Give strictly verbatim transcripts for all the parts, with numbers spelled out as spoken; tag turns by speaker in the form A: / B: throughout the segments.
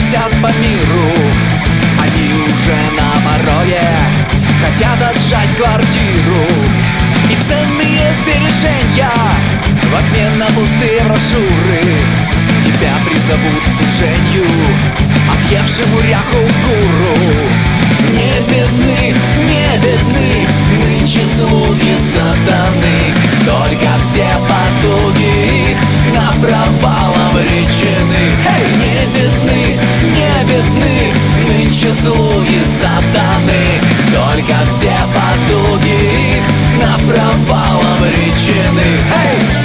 A: носят по миру. Они уже на пороге, хотят отжать квартиру и ценные сбережения в обмен на пустые брошюры. Тебя призовут к служению отъевшему ряху гуру. Не бедны, не бедны нынче слуги сатаны, только все потуги их на провал обречены. Эй, не бедны, не бедны нынче слуги сатаны, только все потуги их на провал обречены. Эй!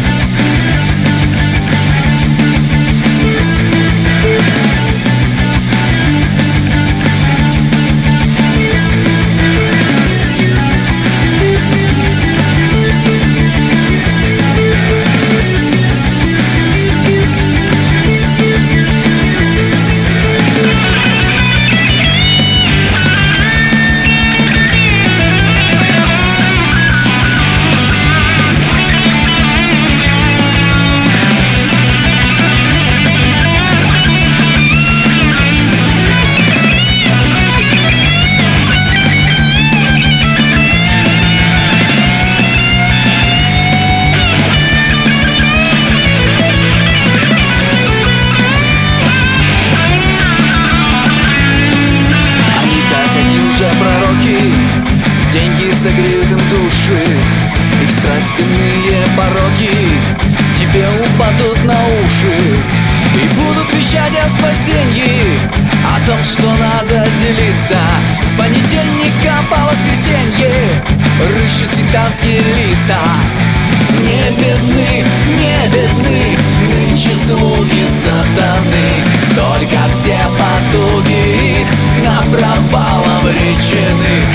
A: Деньги согреют им души, их страстные пороки тебе упадут на уши и будут вещать о спасении, о том, что надо делиться. С понедельника по воскресенье рыщут сектантские лица. Не бедны, не бедны нынче слуги сатаны, только все потуги их на провал обречены.